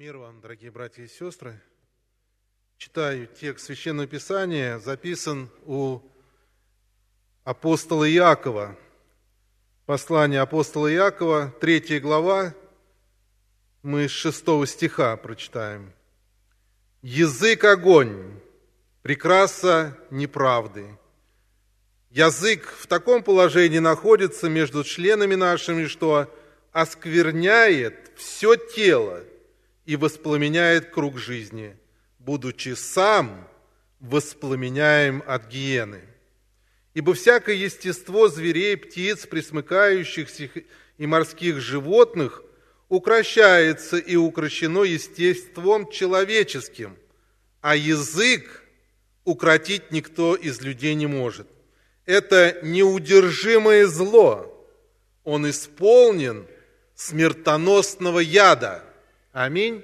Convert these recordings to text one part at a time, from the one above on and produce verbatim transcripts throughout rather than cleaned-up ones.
Мир вам, дорогие братья и сестры. Читаю текст Священного Писания, записан у апостола Иакова. Послание апостола Иакова, третья глава, мы с шестого стиха прочитаем. «Язык – огонь, прекраса неправды. Язык в таком положении находится между членами нашими, что оскверняет все тело и воспламеняет круг жизни, будучи сам воспламеняем от гиены. Ибо всякое естество зверей, птиц, пресмыкающихся и морских животных укрощается и укрощено естеством человеческим, а язык укротить никто из людей не может. Это неудержимое зло, он исполнен смертоносного яда». Аминь.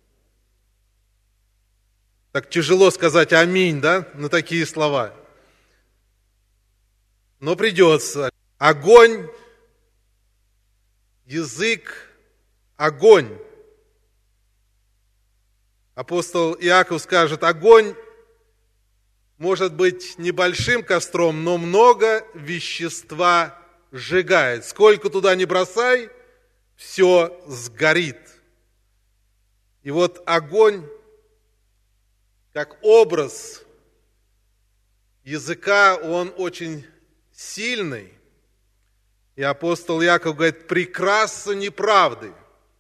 Так тяжело сказать аминь, да, на такие слова. Но придется. Огонь, язык, огонь. Апостол Иаков скажет, огонь может быть небольшим костром, но много вещества сжигает. Сколько туда ни бросай, все сгорит. И вот огонь, как образ языка, он очень сильный. И апостол Иаков говорит, прекраса неправды.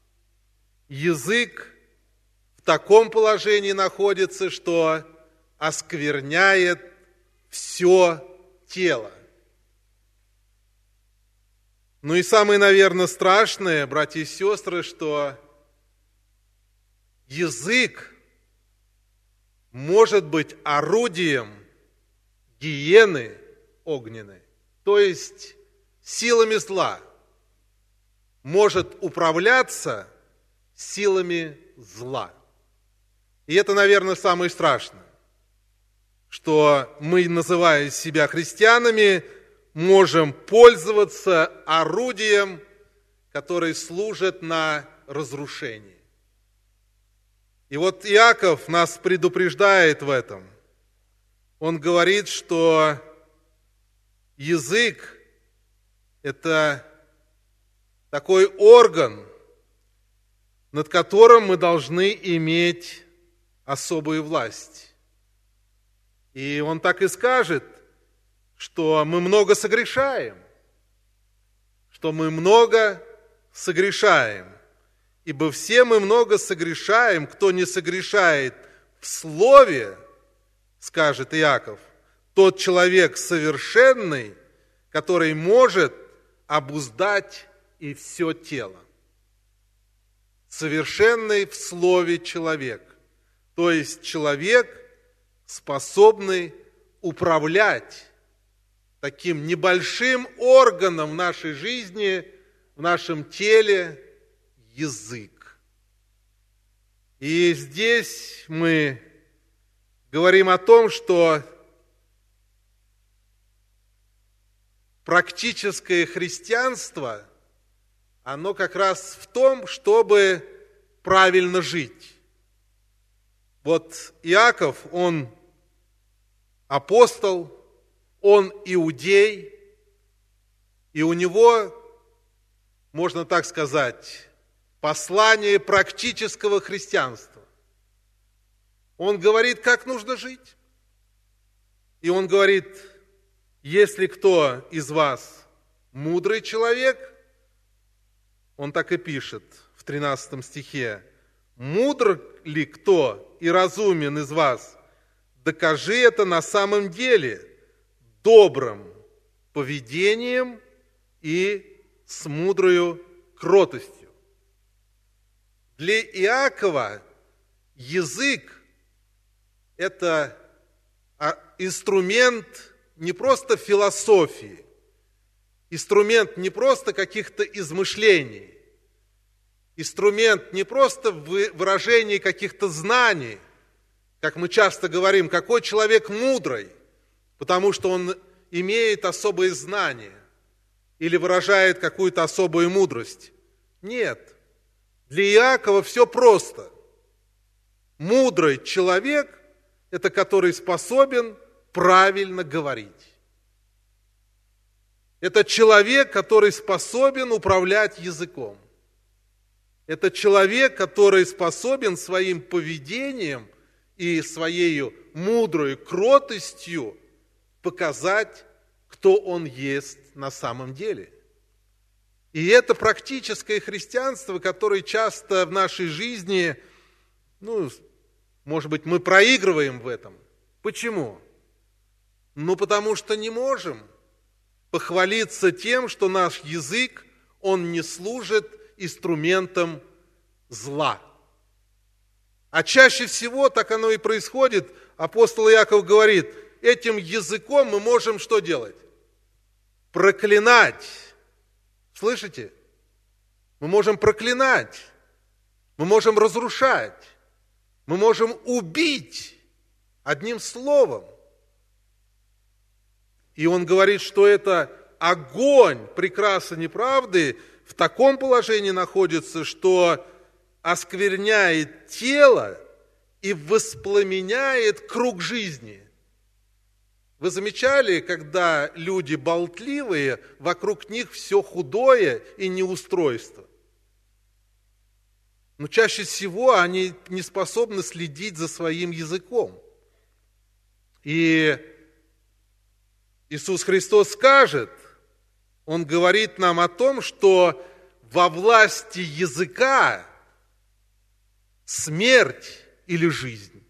Язык в таком положении находится, что оскверняет все тело. Ну и самое, наверное, страшное, братья и сестры, что язык может быть орудием гиены огненной, то есть силами зла, может управляться силами зла. И это, наверное, самое страшное, что мы, называя себя христианами, можем пользоваться орудием, которое служит на разрушение. И вот Иаков нас предупреждает в этом. Он говорит, что язык – это такой орган, над которым мы должны иметь особую власть. И он так и скажет, что мы много согрешаем, что мы много согрешаем. Ибо все мы много согрешаем, кто не согрешает в слове, скажет Иаков, тот человек совершенный, который может обуздать и все тело. Совершенный в слове человек, то есть человек, способный управлять таким небольшим органом в нашей жизни, в нашем теле, язык. И здесь мы говорим о том, что практическое христианство, оно как раз в том, чтобы правильно жить. Вот Иаков, он апостол, он иудей, и у него, можно так сказать, послание практического христианства. Он говорит, как нужно жить. И он говорит, если кто из вас мудрый человек, он так и пишет в тринадцатом стихе, мудр ли кто и разумен из вас, докажи это на самом деле добрым поведением и с мудрою кротостью. Для Иакова язык – это инструмент не просто философии, инструмент не просто каких-то измышлений, инструмент не просто выражения каких-то знаний, как мы часто говорим, какой человек мудрый, потому что он имеет особые знания или выражает какую-то особую мудрость. Нет. Для Иакова все просто. Мудрый человек – это который способен правильно говорить. Это человек, который способен управлять языком. Это человек, который способен своим поведением и своей мудрой кротостью показать, кто он есть на самом деле. И это практическое христианство, которое часто в нашей жизни, ну, может быть, мы проигрываем в этом. Почему? Ну, потому что не можем похвалиться тем, что наш язык, он не служит инструментом зла. А чаще всего так оно и происходит. Апостол Иаков говорит, этим языком мы можем что делать? Проклинать. Слышите? Мы можем проклинать. Мы можем разрушать. Мы можем убить одним словом. И он говорит, что это огонь прекраса неправды в таком положении находится, что оскверняет тело и воспламеняет круг жизни. Вы замечали, когда люди болтливые, вокруг них все худое и неустройство? Но чаще всего они не способны следить за своим языком. И Иисус Христос скажет, Он говорит нам о том, что во власти языка смерть или жизнь.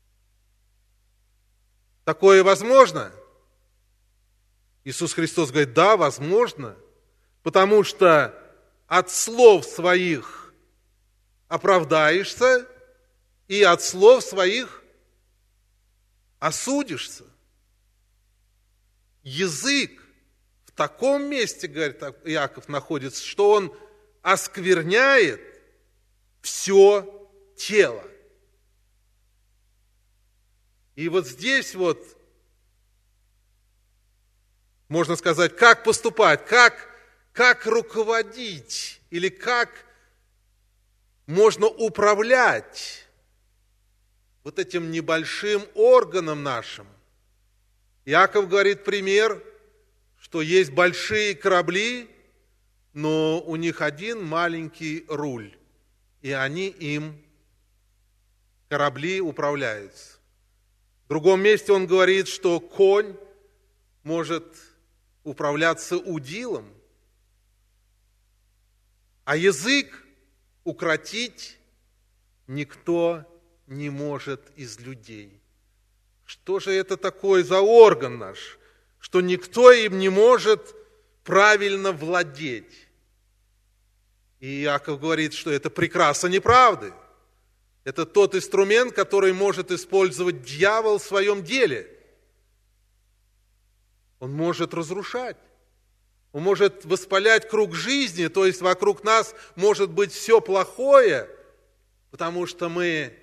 Такое возможно? Иисус Христос говорит, да, возможно, потому что от слов своих оправдаешься и от слов своих осудишься. Язык в таком месте, говорит Иаков, находится, что он оскверняет все тело. И вот здесь вот, можно сказать, как поступать, как, как руководить или как можно управлять вот этим небольшим органом нашим. Иаков говорит пример, что есть большие корабли, но у них один маленький руль, и они им, корабли, управляются. В другом месте он говорит, что конь может управляться удилом, а язык укротить никто не может из людей. Что же это такое за орган наш, что никто им не может правильно владеть? И Иаков говорит, что это прекраса неправды. Это тот инструмент, который может использовать дьявол в своем деле. Он может разрушать. Он может воспалять круг жизни, то есть вокруг нас может быть все плохое, потому что мы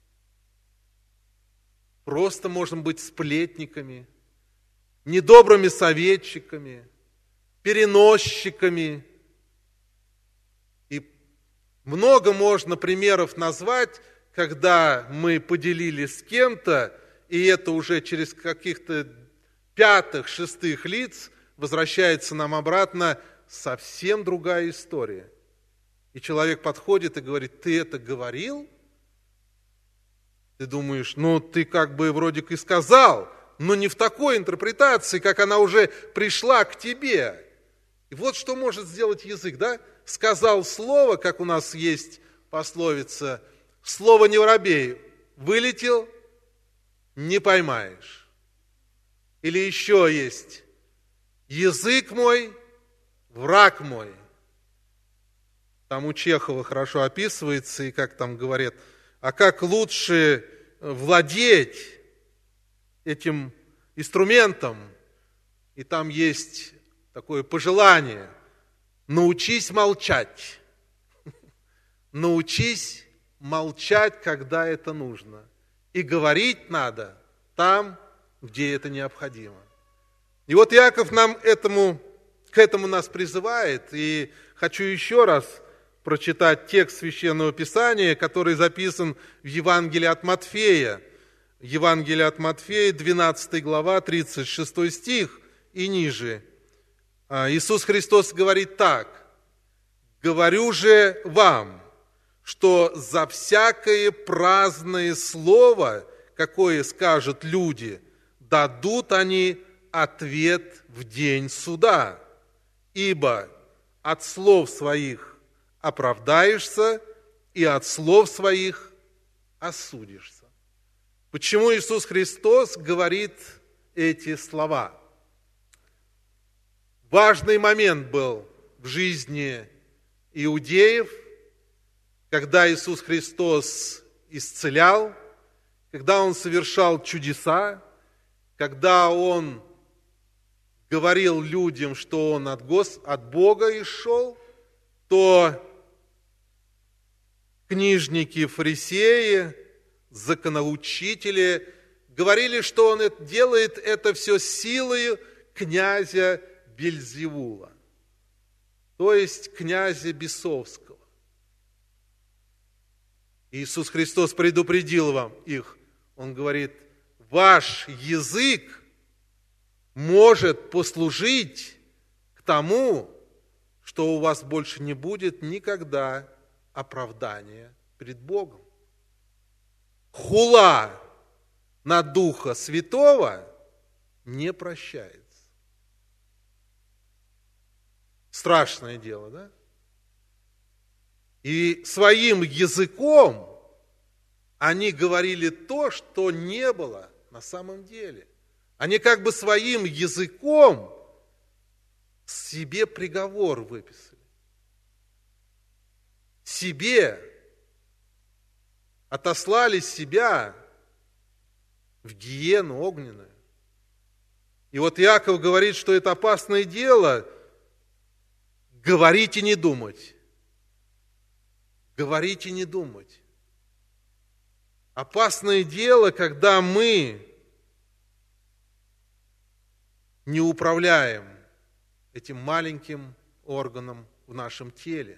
просто можем быть сплетниками, недобрыми советчиками, переносчиками. И много можно примеров назвать, когда мы поделились с кем-то, и это уже через каких-то пятых, шестых лиц возвращается нам обратно совсем другая история. И человек подходит и говорит, ты это говорил? Ты думаешь, ну ты как бы вроде и сказал, но не в такой интерпретации, как она уже пришла к тебе. И вот что может сделать язык, да? Сказал слово, как у нас есть пословица, слово не воробей, вылетел, не поймаешь. Или еще есть, язык мой, враг мой. Там у Чехова хорошо описывается, и как там говорят, а как лучше владеть этим инструментом. И там есть такое пожелание, научись молчать. Научись молчать, когда это нужно. И говорить надо там, где это необходимо. И вот Иаков нам этому, к этому нас призывает. И хочу еще раз прочитать текст Священного Писания, который записан в Евангелии от Матфея. Евангелие от Матфея, двенадцатая глава, тридцать шестой стих и ниже. Иисус Христос говорит так: «Говорю же вам, что за всякое праздное слово, какое скажут люди, дадут они ответ в день суда. Ибо от слов своих оправдаешься, и от слов своих осудишься». Почему Иисус Христос говорит эти слова? Важный момент был в жизни иудеев, когда Иисус Христос исцелял, когда Он совершал чудеса, когда Он говорил людям, что Он от, Гос... от Бога исшел, то книжники, фарисеи, законоучители говорили, что Он делает это все силой князя Бельзевула, то есть князя бесовского. Иисус Христос предупредил вам их. Он говорит: ваш язык может послужить к тому, что у вас больше не будет никогда оправдания перед Богом. Хула на Духа Святого не прощается. Страшное дело, да? И своим языком они говорили то, что не было на самом деле. Они как бы своим языком себе приговор выписали. Себе отослали себя в гиену огненную. И вот Иаков говорит, что это опасное дело — говорить и не думать. Говорить и не думать. Опасное дело, когда мы не управляем этим маленьким органом в нашем теле.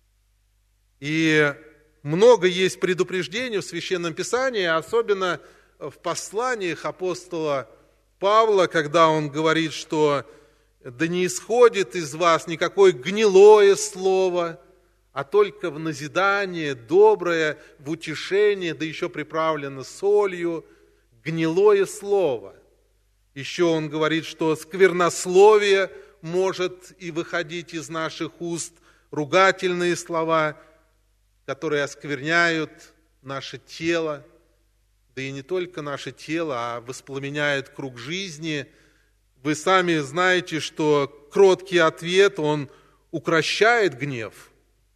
И много есть предупреждений в Священном Писании, особенно в посланиях апостола Павла, когда он говорит, что да не исходит из вас никакое гнилое слово, а только в назидание, доброе, в утешение, да еще приправлено солью, гнилое слово. Еще он говорит, что сквернословие может и выходить из наших уст, ругательные слова, которые оскверняют наше тело, да и не только наше тело, а воспламеняют круг жизни. Вы сами знаете, что кроткий ответ, он укрощает гнев.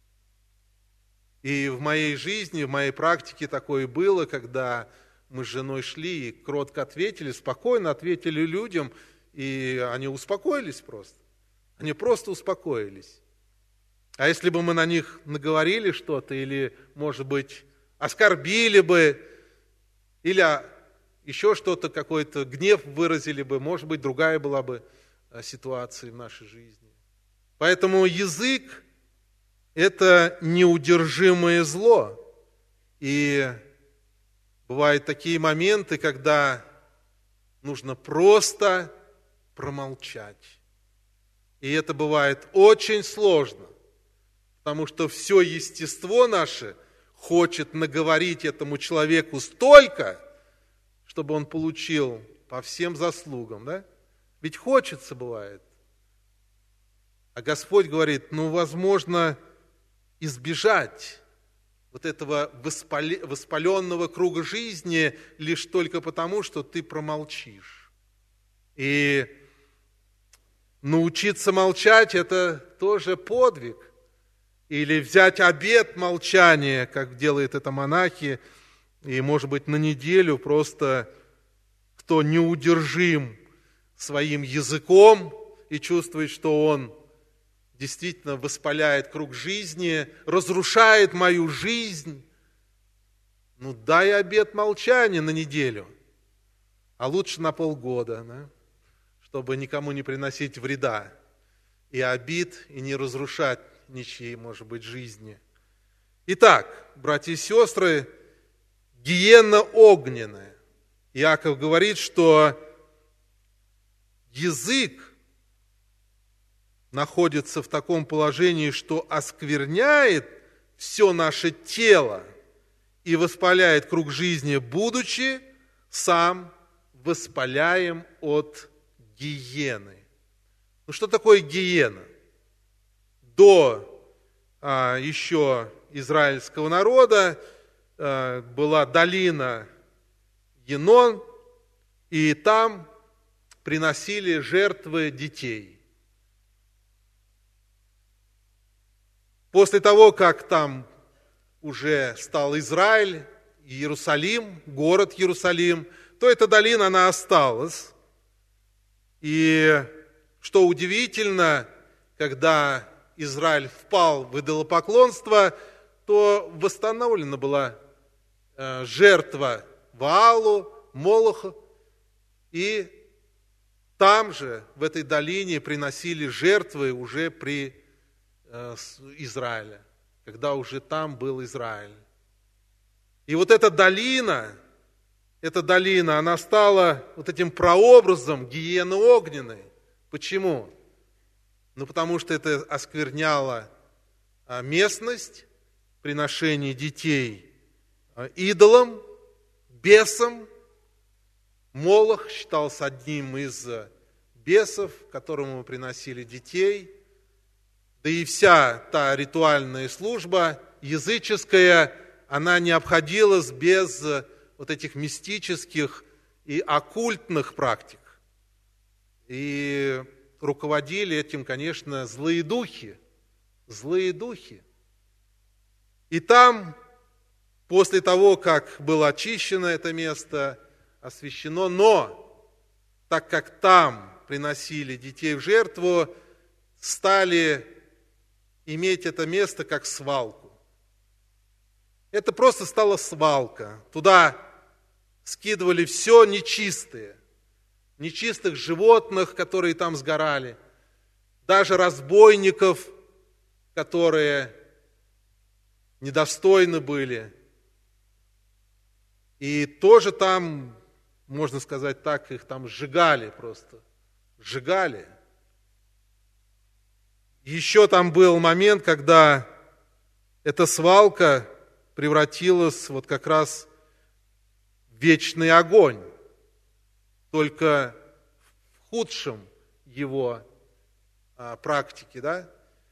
И в моей жизни, в моей практике такое было, когда мы с женой шли и кротко ответили, спокойно ответили людям, и они успокоились просто. Они просто успокоились. А если бы мы на них наговорили что-то, или, может быть, оскорбили бы, или еще что-то, какой-то гнев выразили бы, может быть, другая была бы ситуация в нашей жизни. Поэтому язык – это неудержимое зло. И бывают такие моменты, когда нужно просто промолчать. И это бывает очень сложно, потому что все естество наше хочет наговорить этому человеку столько, чтобы он получил по всем заслугам, да? Ведь хочется, бывает. А Господь говорит, ну, возможно, избежать вот этого воспаленного круга жизни лишь только потому, что ты промолчишь. И научиться молчать – это тоже подвиг. Или взять обет молчания, как делают это монахи, и, может быть, на неделю просто кто неудержим своим языком и чувствует, что он действительно воспаляет круг жизни, разрушает мою жизнь, ну дай обет молчания на неделю, а лучше на полгода, да, чтобы никому не приносить вреда и обид, и не разрушать ничьей, может быть, жизни. Итак, братья и сестры, гиенна огненная. Иаков говорит, что язык находится в таком положении, что оскверняет все наше тело и воспаляет круг жизни, будучи сам воспаляем от гиены. Ну что такое гиена? До а, еще израильского народа а, была долина Енон, и там приносили жертвы детей. После того, как там уже стал Израиль, Иерусалим, город Иерусалим, то эта долина, она осталась. И что удивительно, когда Израиль впал в идолопоклонство, то восстановлена была жертва Ваалу, Молоху, и там же, в этой долине, приносили жертвы уже при Израиле, когда уже там был Израиль. И вот эта долина, эта долина, она стала вот этим прообразом гиены огненной. Почему? Ну, потому что это оскверняло местность, приношение детей идолам, бесам. Молох считался одним из бесов, которому приносили детей. Да и вся та ритуальная служба языческая, она не обходилась без вот этих мистических и оккультных практик. И руководили этим, конечно, злые духи. Злые духи. И там, после того, как было очищено это место, освящено, но так как там приносили детей в жертву, стали иметь это место как свалку. Это просто стала свалка. Туда скидывали все нечистое. Нечистых животных, которые там сгорали. Даже разбойников, которые недостойны были. И тоже там, можно сказать так, их там сжигали просто. Сжигали. Еще там был момент, когда эта свалка превратилась вот как раз в вечный огонь, только в худшем его а, практике, да?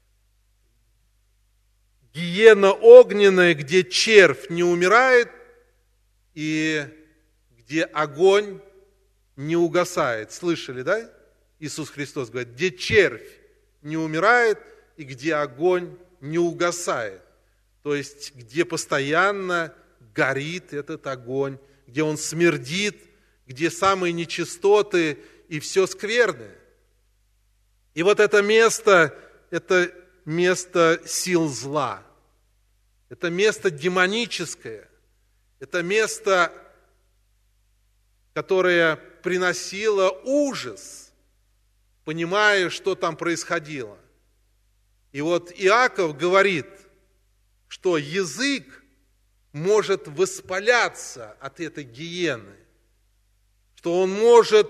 Гиена огненная, где червь не умирает и где огонь не угасает. Слышали, да? Иисус Христос говорит, где червь не умирает и где огонь не угасает. То есть, где постоянно горит этот огонь, где он смердит, где самые нечистоты и все скверное. И вот это место, это место сил зла. Это место демоническое. Это место, которое приносило ужас, понимая, что там происходило. И вот Иаков говорит, что язык может воспаляться от этой гиены, что он может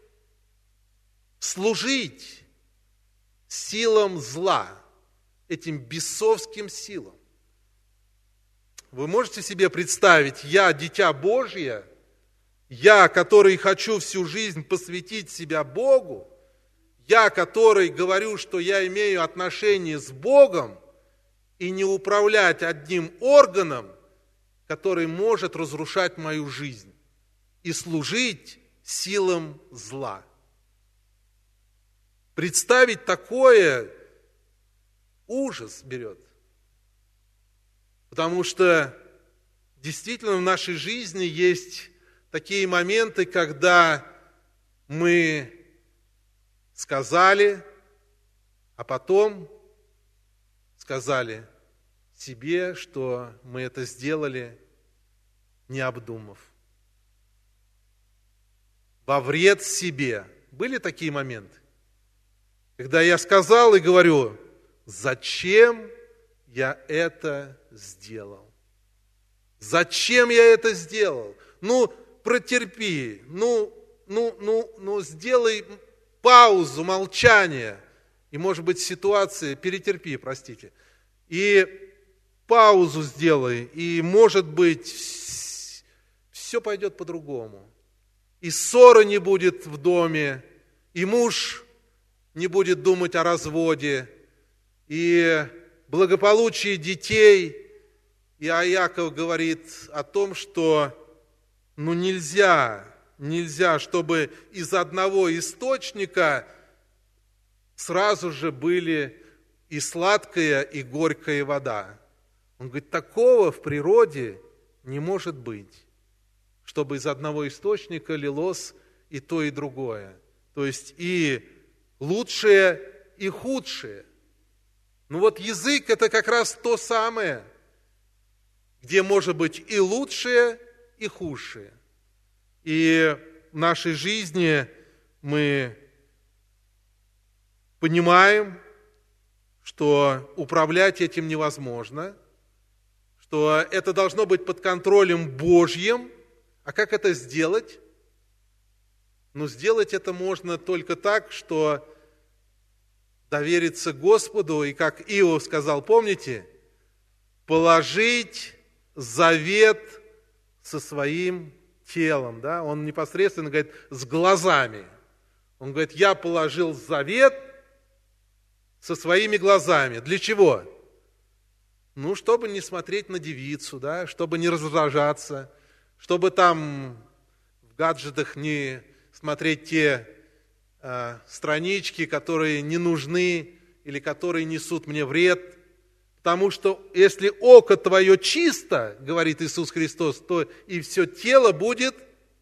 служить силам зла, этим бесовским силам. Вы можете себе представить, я, дитя Божье, я, который хочу всю жизнь посвятить себя Богу, я, который говорю, что я имею отношение с Богом, и не управлять одним органом, который может разрушать мою жизнь и служить силам зла. Представить такое ужас берет. Потому что действительно в нашей жизни есть такие моменты, когда мы сказали, а потом сказали себе, что мы это сделали, не обдумав. Во вред себе. Были такие моменты? Когда я сказал и говорю, зачем я это сделал? Зачем я это сделал? Ну, протерпи, ну, ну, ну, ну, сделай паузу, молчание. И, может быть, ситуация, перетерпи, простите. И паузу сделай, и, может быть, все пойдет по-другому. И ссоры не будет в доме, и муж не будет думать о разводе, и благополучие детей. И Иаков говорит о том, что ну нельзя, нельзя, чтобы из одного источника сразу же были и сладкая, и горькая вода. Он говорит, такого в природе не может быть, чтобы из одного источника лилось и то, и другое. То есть и лучшее, и худшее. Ну вот язык – это как раз то самое, где может быть и лучшее, и худшее. И в нашей жизни мы понимаем, что управлять этим невозможно, что это должно быть под контролем Божьим. А как это сделать? Ну, сделать это можно только так, что довериться Господу, и как Иов сказал, помните, положить завет со своим телом, да? Он непосредственно говорит, с глазами. Он говорит, я положил завет со своими глазами. Для чего? Ну, чтобы не смотреть на девицу, да? Чтобы не раздражаться, чтобы там в гаджетах не смотреть те э, странички, которые не нужны или которые несут мне вред. Потому что если око твое чисто, говорит Иисус Христос, то и все тело будет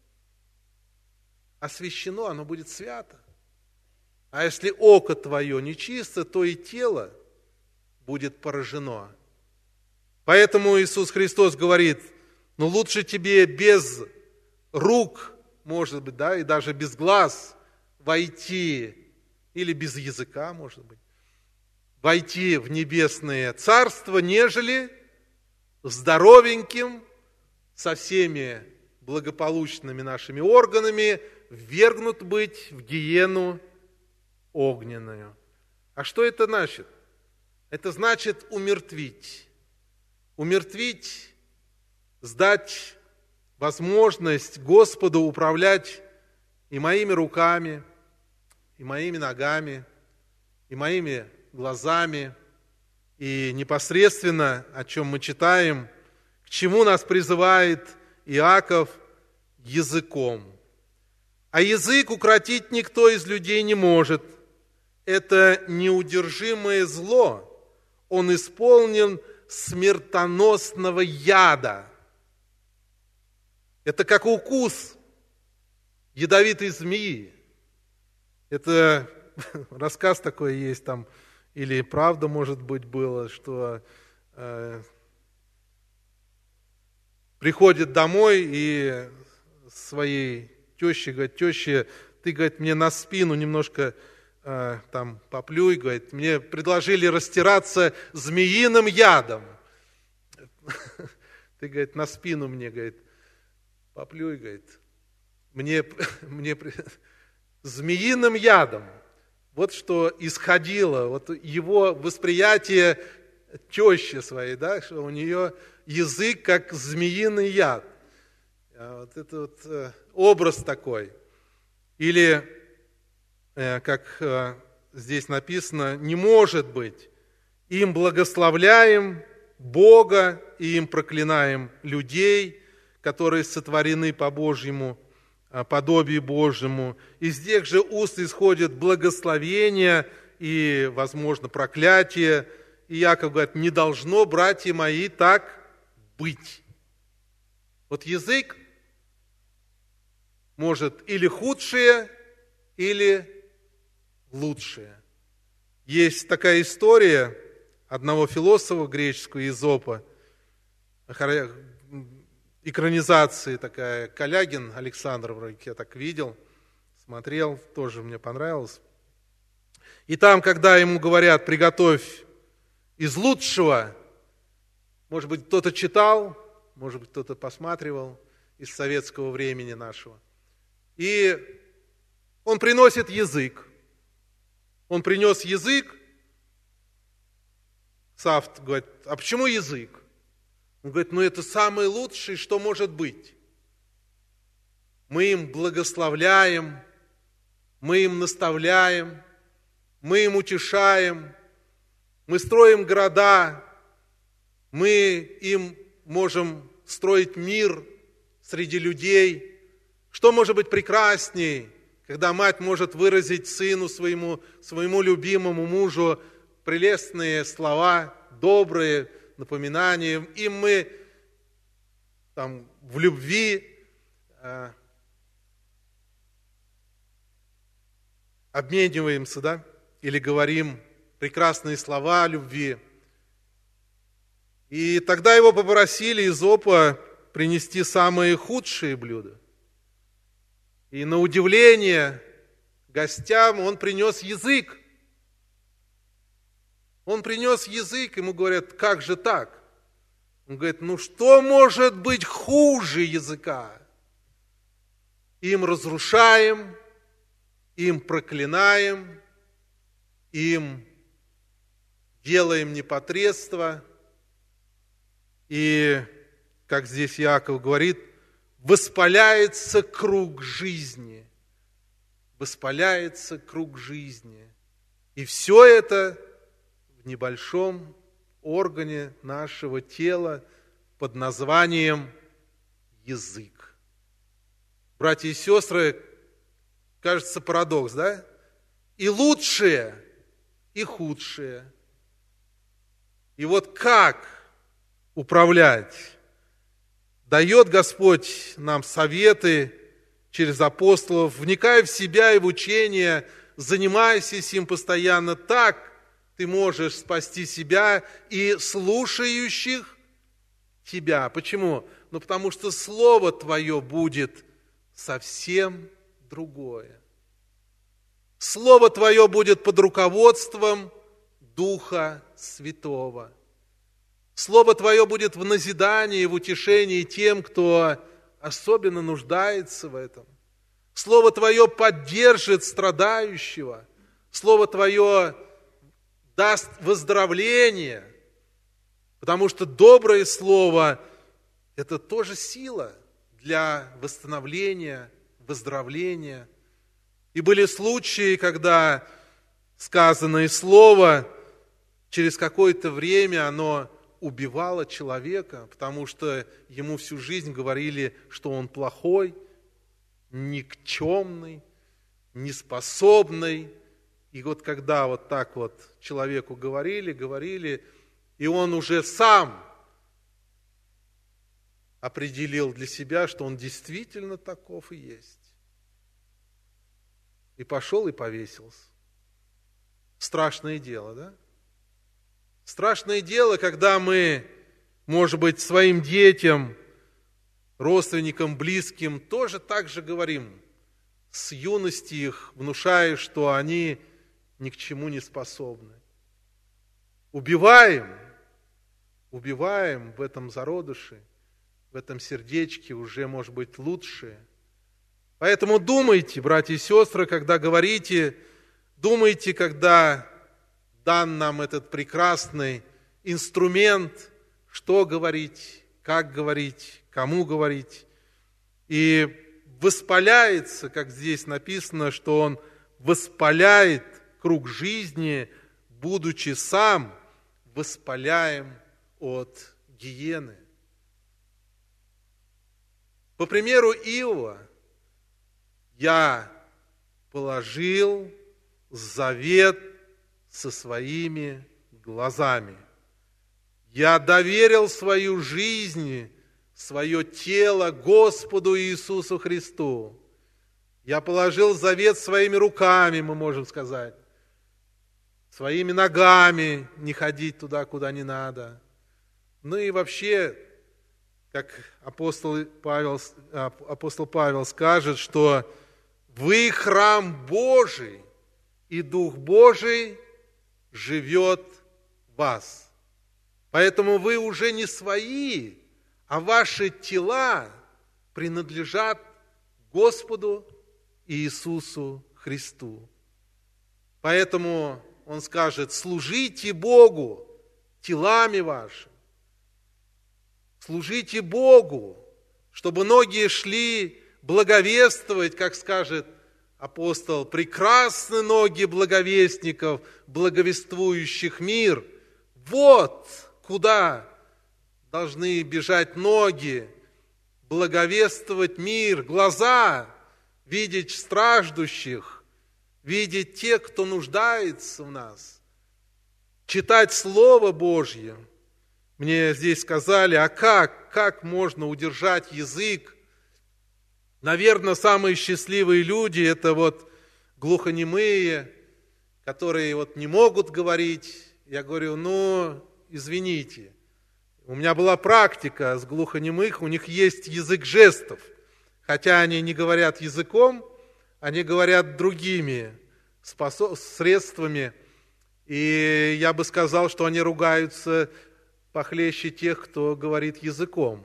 освящено, оно будет свято. А если око твое нечисто, то и тело будет поражено. Поэтому Иисус Христос говорит, ну лучше тебе без рук, может быть, да, и даже без глаз войти, или без языка, может быть, войти в небесное царство, нежели здоровеньким, со всеми благополучными нашими органами, ввергнут быть в гиену огненную. А что это значит? Это значит умертвить. Умертвить, сдать возможность Господу управлять и моими руками, и моими ногами, и моими глазами, и непосредственно, о чем мы читаем, к чему нас призывает Иаков, языком. А язык укротить никто из людей не может. Это неудержимое зло. Он исполнен смертоносного яда. Это как укус ядовитой змеи. Это рассказ такой есть там, или правда, может быть, было, что э, приходит домой и своей теще говорит, теща, ты, говорит, мне на спину немножко э, там поплюй, говорит, мне предложили растираться змеиным ядом. Ты, говорит, на спину мне, говорит, поплюй, говорит, мне, мне змеиным ядом. Вот что исходило, вот его восприятие тещи своей, да, что у нее язык как змеиный яд. А вот это вот э, образ такой. Или, э, как э, здесь написано, не может быть, им благословляем Бога и им проклинаем людей, которые сотворены по Божьему подобию Божьему. Из тех же уст исходит благословение и, возможно, проклятие. И Иаков говорит, не должно, братья мои, так быть. Вот язык может или худшее, или лучшее. Есть такая история одного философа греческого, Эзопа, экранизации такая, Калягин Александр, вроде я так видел, смотрел, тоже мне понравилось. И там, когда ему говорят, приготовь из лучшего. Может быть, кто-то читал, может быть, кто-то посматривал из советского времени нашего. И он приносит язык. Он принес язык. Сафт говорит, а почему язык? Он говорит, ну это самое лучшее, что может быть. Мы им благословляем, мы им наставляем, мы им утешаем, мы строим города, мы им можем строить мир среди людей. Что может быть прекрасней, когда мать может выразить сыну своему, своему любимому мужу прелестные слова, добрые напоминания. И мы там, в любви э, обмениваемся, да, или говорим прекрасные слова любви. И тогда его попросили Изопа принести самые худшие блюда. И на удивление гостям он принес язык. Он принес язык, ему говорят, как же так? Он говорит, ну что может быть хуже языка? Им разрушаем, им проклинаем, им делаем непотребство. И, как здесь Иаков говорит, воспаляется круг жизни. Воспаляется круг жизни. И все это в небольшом органе нашего тела под названием язык. Братья и сестры, кажется, парадокс, да? И лучшее, и худшее. И вот как управлять? Дает Господь нам советы через апостолов, вникай в себя и в учение, занимайся сим постоянно, так ты можешь спасти себя и слушающих тебя. Почему? Ну, потому что слово твое будет совсем другое. Слово твое будет под руководством Духа Святого. Слово твое будет в назидании, в утешении тем, кто особенно нуждается в этом. Слово твое поддержит страдающего. Слово твое даст выздоровление, потому что доброе слово – это тоже сила для восстановления, выздоровления. И были случаи, когда сказанное слово через какое-то время оно убивало человека, потому что ему всю жизнь говорили, что он плохой, никчемный, неспособный. И вот когда вот так вот человеку говорили, говорили, и он уже сам определил для себя, что он действительно таков и есть. И пошел и повесился. Страшное дело, да? Страшное дело, когда мы, может быть, своим детям, родственникам, близким тоже так же говорим, с юности их внушая, что они ни к чему не способны. Убиваем, убиваем в этом зародыше, в этом сердечке уже, может быть, лучшее. Поэтому думайте, братья и сестры, когда говорите, думайте, когда дан нам этот прекрасный инструмент, что говорить, как говорить, кому говорить. И воспаляется, как здесь написано, что он воспаляет круг жизни, будучи сам воспаляем от гиены. По примеру Иова, я положил завет со своими глазами. Я доверил свою жизнь, свое тело Господу Иисусу Христу. Я положил завет своими руками, мы можем сказать. Своими ногами не ходить туда, куда не надо. Ну и вообще, как апостол Павел, апостол Павел скажет, что вы храм Божий, и Дух Божий живет в вас. Поэтому вы уже не свои, а ваши тела принадлежат Господу Иисусу Христу. Поэтому Он скажет: служите Богу телами вашими. Служите Богу, чтобы многие шли благовествовать, как скажет апостол, прекрасны ноги благовестников, благовествующих мир. Вот куда должны бежать ноги, благовествовать мир, глаза, видеть страждущих, видеть тех, кто нуждается в нас, читать Слово Божье. Мне здесь сказали: а как, как можно удержать язык? Наверное, самые счастливые люди – это вот глухонемые, которые вот не могут говорить. Я говорю: ну, извините, у меня была практика с глухонемых, у них есть язык жестов. Хотя они не говорят языком, они говорят другими способ... средствами. И я бы сказал, что они ругаются похлеще тех, кто говорит языком.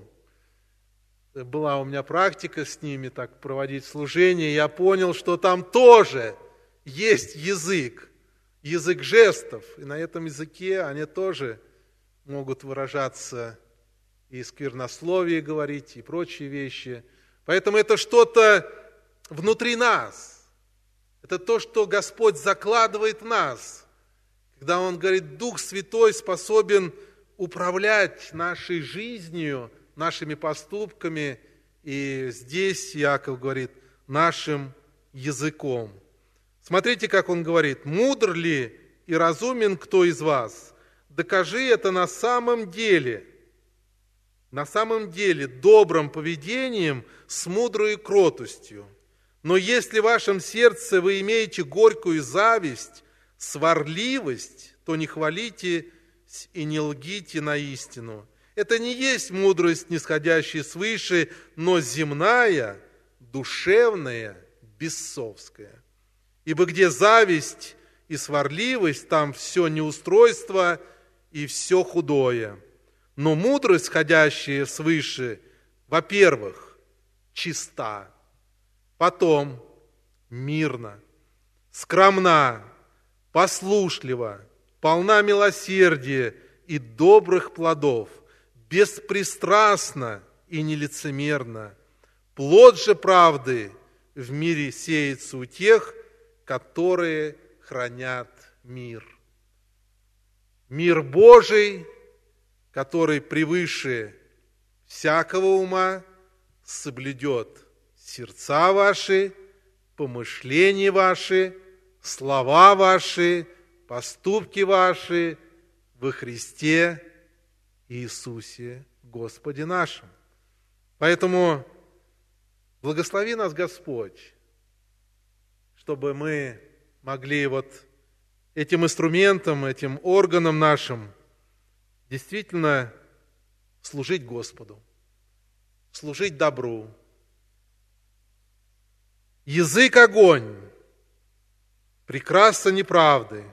Была у меня практика с ними так проводить служение, я понял, что там тоже есть язык, язык жестов. И на этом языке они тоже могут выражаться и сквернословие говорить, и прочие вещи. Поэтому это что-то внутри нас. Это то, что Господь закладывает в нас. Когда Он говорит: Дух Святой способен управлять нашей жизнью, нашими поступками, и здесь Иаков говорит: нашим языком. Смотрите, как он говорит: мудр ли и разумен кто из вас? Докажи это на самом деле, на самом деле добрым поведением с мудрой кротостью. Но если в вашем сердце вы имеете горькую зависть, сварливость, то не хвалите и не лгите на истину. Это не есть мудрость, нисходящая свыше, но земная, душевная, бесовская. Ибо где зависть и сварливость, там все неустройство и все худое. Но мудрость, сходящая свыше, во-первых, чиста, потом мирна, скромна, послушлива, полна милосердия и добрых плодов, беспристрастна и нелицемерна. Плод же правды в мире сеется у тех, которые хранят мир. Мир Божий, который превыше всякого ума, соблюдет сердца ваши, помышления ваши, слова ваши, поступки ваши во Христе Иисусе Господе нашим. Поэтому благослови нас Господь, чтобы мы могли вот этим инструментом, этим органом нашим действительно служить Господу, служить добру. Язык – огонь, прекрасно неправды.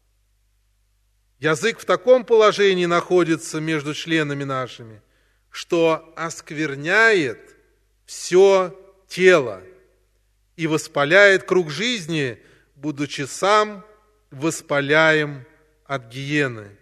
Язык в таком положении находится между членами нашими, что оскверняет все тело и воспаляет круг жизни, будучи сам воспаляем от гиены.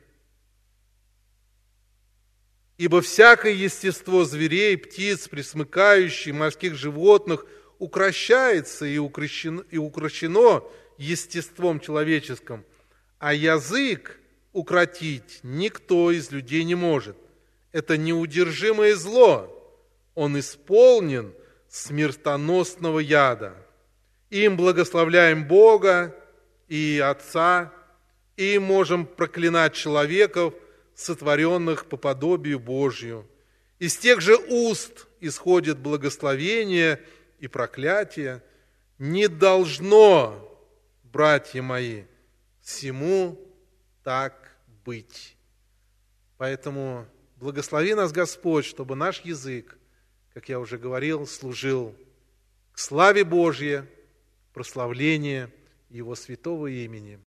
Ибо всякое естество зверей, птиц, пресмыкающих, морских животных укращается и укращено, и укращено естеством человеческим, а язык укротить никто из людей не может. Это неудержимое зло. Он исполнен смертоносного яда. Им благословляем Бога и Отца, и можем проклинать человеков, сотворенных по подобию Божию. Из тех же уст исходит благословение и проклятие. Не должно, братья мои, всему так быть. Поэтому благослови нас, Господь, чтобы наш язык, как я уже говорил, служил к славе Божьей, прославлению Его святого имени.